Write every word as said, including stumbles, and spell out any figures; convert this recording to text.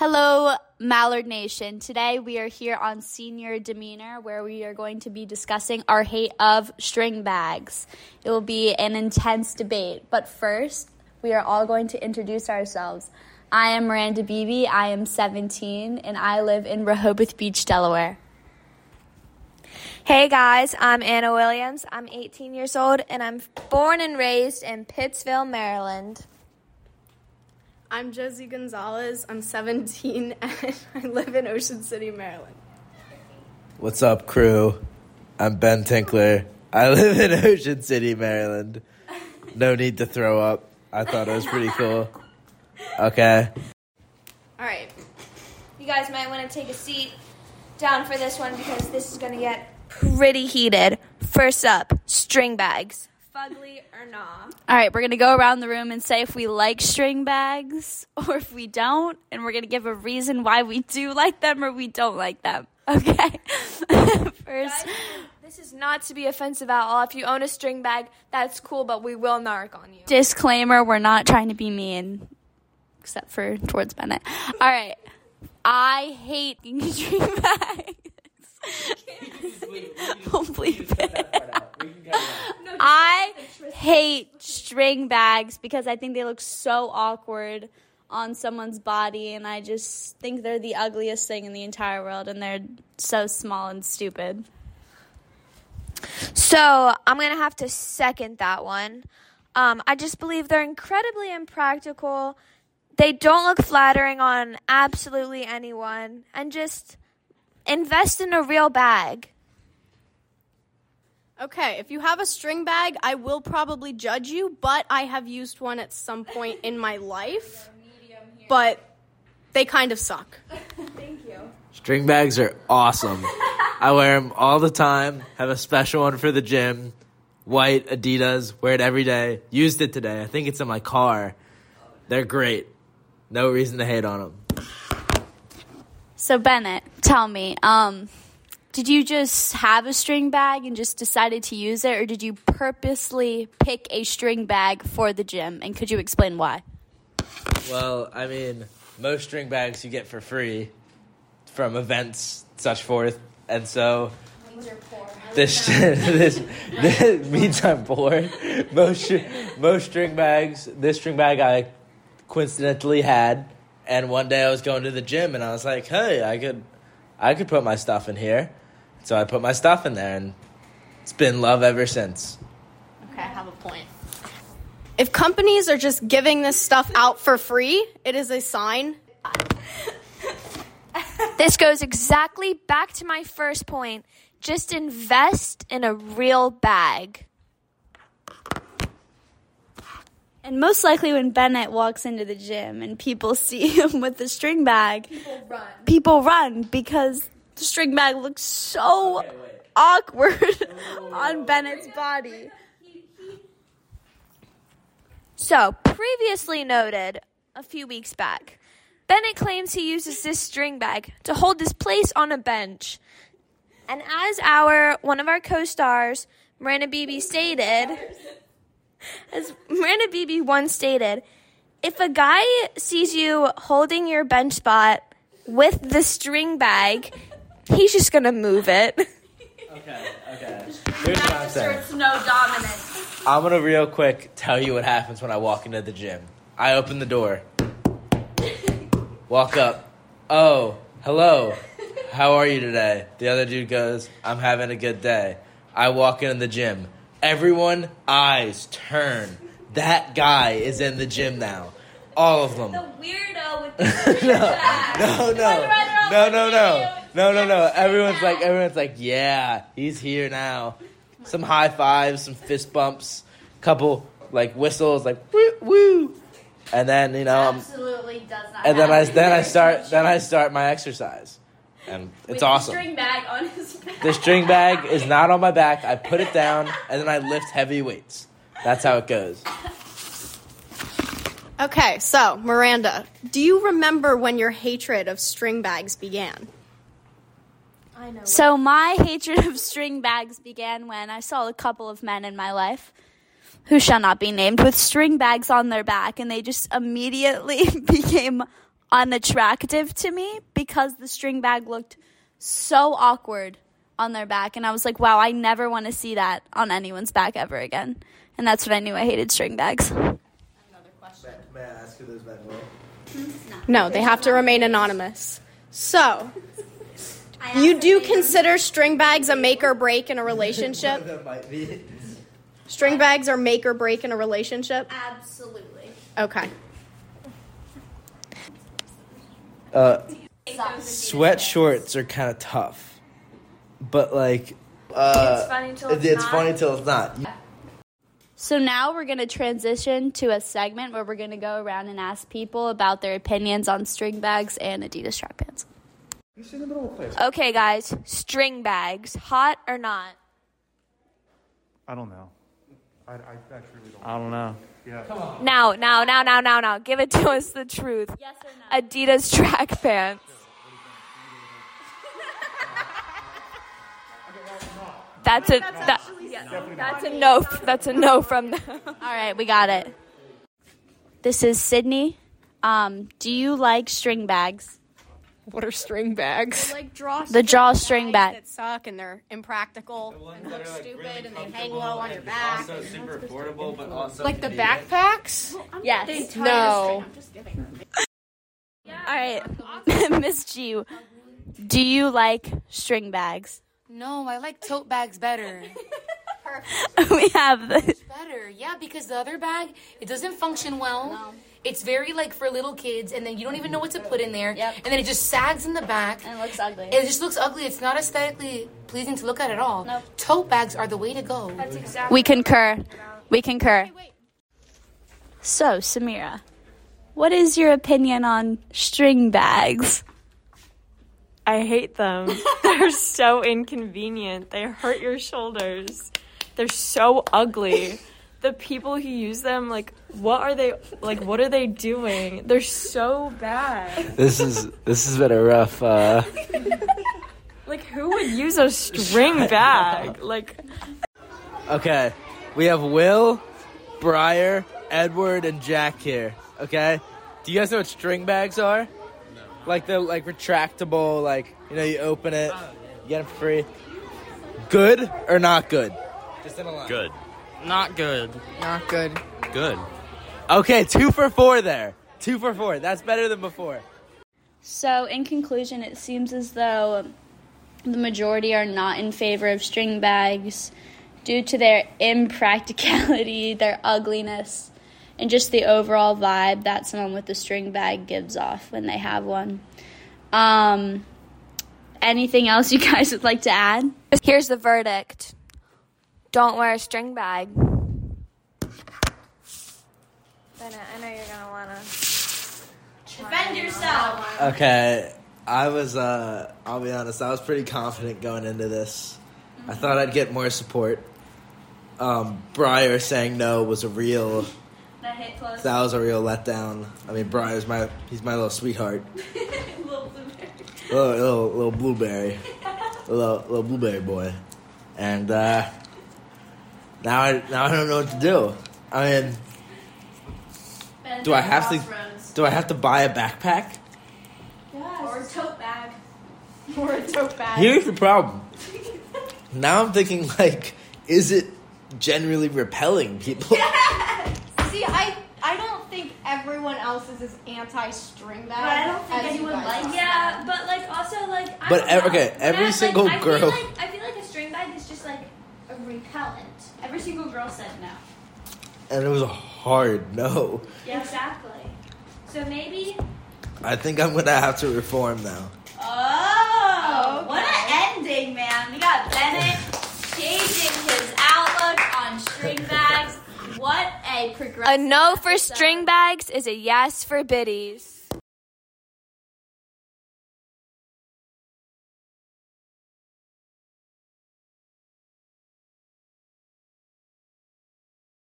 Hello, Mallard Nation. Today we are here on Senior Demeanor, where we are going to be discussing our hate of string bags. It will be an intense debate, but first, we are all going to introduce ourselves. I am Miranda Beebe, I am seventeen, and I live in Rehoboth Beach, Delaware. Hey guys, I'm Anna Williams. I'm eighteen years old, and I'm born and raised in Pittsville, Maryland. I'm Josie Gonzalez. I'm seventeen, and I live in Ocean City, Maryland. What's up, crew? I'm Ben Tinkler. I live in Ocean City, Maryland. No need to throw up. I thought it was pretty cool. Okay. All right. You guys might want to take a seat down for this one because this is going to get pretty heated. First up, string bags. Fugly or nah? All right, we're going to go around the room and say if we like string bags or if we don't, and we're going to give a reason why we do like them or we don't like them. Okay? First. Guys, this is not to be offensive at all. If you own a string bag, that's cool, but we will narc on you. Disclaimer, we're not trying to be mean, except for towards Bennett. All right. I hate string bags. Don't bleep it. I hate string bags because I think they look so awkward on someone's body, and I just think they're the ugliest thing in the entire world, and they're so small and stupid. So I'm going to have to second that one. Um, I just believe they're incredibly impractical. They don't look flattering on absolutely anyone, and just invest in a real bag. Okay, if you have a string bag, I will probably judge you, but I have used one at some point in my life. But they kind of suck. Thank you. String bags are awesome. I wear them all the time. Have a special one for the gym. White Adidas. Wear it every day. Used it today. I think it's in my car. They're great. No reason to hate on them. So Bennett, tell me, um, did you just have a string bag and just decided to use it, or did you purposely pick a string bag for the gym? And could you explain why? Well, I mean, most string bags you get for free from events, such forth, and so this this, this means I'm poor. Most most string bags, this string bag I coincidentally had, and one day I was going to the gym and I was like, hey, I could I could put my stuff in here. So I put my stuff in there, and it's been love ever since. Okay, I have a point. If companies are just giving this stuff out for free, it is a sign. This goes exactly back to my first point. Just invest in a real bag. And most likely when Bennett walks into the gym and people see him with the string bag, People run. people run because the string bag looks so okay, awkward on Bennett's body. So, previously noted, a few weeks back, Bennett claims he uses this string bag to hold his place on a bench. And as our one of our co-stars, Miranda Beebe, stated, as Miranda Beebe once stated, if a guy sees you holding your bench spot with the string bag, he's just going to move it. Okay, okay. Here's what I'm saying. No dominance. I'm going to real quick tell you what happens when I walk into the gym. I open the door. Walk up. Oh, hello. How are you today? The other dude goes, I'm having a good day. I walk into the gym. Everyone, eyes turn. That guy is in the gym now. All of them. The weirdo with the no, no, no, no, no, no, no, no, no. Everyone's like, everyone's like, yeah, he's here now. Some high fives, some fist bumps, couple like whistles, like woo, woo, and then you know, Absolutely does not. and then I happen. then I start then I start my exercise, and it's With awesome. The string bag on his back. The string bag is not on my back. I put it down, and then I lift heavy weights. That's how it goes. Okay, so, Miranda, do you remember when your hatred of string bags began? I know. So my hatred of string bags began when I saw a couple of men in my life who shall not be named with string bags on their back, and they just immediately became unattractive to me because the string bag looked so awkward on their back. And I was like, wow, I never want to see that on anyone's back ever again. And that's when I knew I hated string bags. Another question. May I ask who those men were? No, they have to remain anonymous. So, you do consider string bags a make or break in a relationship? That might be. String bags are make or break in a relationship? Absolutely. Okay. Uh, sweat shorts are kind of tough, but like, uh, It's funny till it- it's it's not. funny till it's not. So now we're going to transition to a segment where we're going to go around and ask people about their opinions on string bags and Adidas track pants. Okay, guys, string bags, hot or not? I don't know. I, I, I truly don't. I don't know. Yeah. Now, now, now, now, now, now. Give it to us the truth. Yes or no? Adidas track pants. That's a that, that's a no. That's a no from them. All right, we got it. This is Sydney. Um, do you like string bags? What are string bags? Like draw The drawstring bag. that suck and they're impractical and look stupid and they hang low on your back. Also super affordable, but also Like the backpacks? Yes. No. All right, Miss G, do you like string bags? No, I like tote bags better. We have the Better, yeah, because the other bag, it doesn't function well. It's very like for little kids, and then you don't even know what to put in there. Yep. And then it just sags in the back. and it looks ugly. It just looks ugly. It's not aesthetically pleasing to look at at all. Nope. Tote bags are the way to go. That's exactly. We concur. We concur. So, Samira, what is your opinion on string bags? I hate them. They're so inconvenient. They hurt your shoulders. They're so ugly. The people who use them, like, what are they, like, what are they doing? They're so bad. This is this has been a rough. Uh... Like, who would use a string bag? Like, Okay, we have Will, Briar, Edward, and Jack here. Okay, do you guys know what string bags are? No. Like the like retractable, like you know, you open it, you get it for free. Good or not good? Just in a line. Good. Not good. Not good. Good. Okay, two for four there. Two for four. That's better than before. So, in conclusion, it seems as though the majority are not in favor of string bags due to their impracticality, their ugliness, and just the overall vibe that someone with a string bag gives off when they have one. Um, anything else you guys would like to add? Here's the verdict. Don't wear a string bag. Bennett, I know you're gonna wanna. Defend yourself. Okay, I was, uh, I'll be honest, I was pretty confident going into this. I thought I'd get more support. Um, Briar saying no was a real, That hit close. that was a real letdown. I mean, Briar's my, he's my little sweetheart. Little blueberry. Little, little, little blueberry. Little, little blueberry boy. And, uh, now I, now I don't know what to do. I mean, do I have to, do I have to buy a backpack? Or a tote bag. Or a tote bag. Here's the problem. Now I'm thinking, like, is it generally repelling people? See, I I don't think everyone else is as anti-string bag. But I don't think as you anyone guys likes are. Yeah, but like also like I But don't ev- know. okay, When every I- like, single I girl- Feel like, I feel like a string bag is just like a repellent. Every single girl said no. And it was a hard no. Yeah, exactly. So maybe. I think I'm gonna have to reform now. Oh, what an ending, man! We got Bennett changing his outlook on string bags. What a progressive. A no for episode. string bags is a yes for biddies.